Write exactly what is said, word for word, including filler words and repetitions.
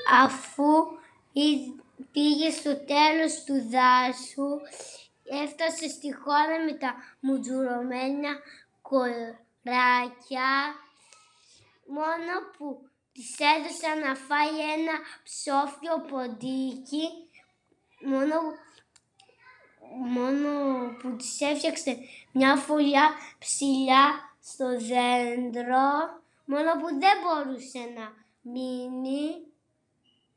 αφού πήγε στο τέλος του δάσου, έφτασε στη χώρα με τα μουτζουρωμένα κοράκια, μόνο που της έδωσαν να φάει ένα ψόφιο ποντίκι, μόνο, μόνο που της έφτιαξε μια φωλιά ψηλά στο δέντρο, μόνο που δεν μπορούσε να μείνει.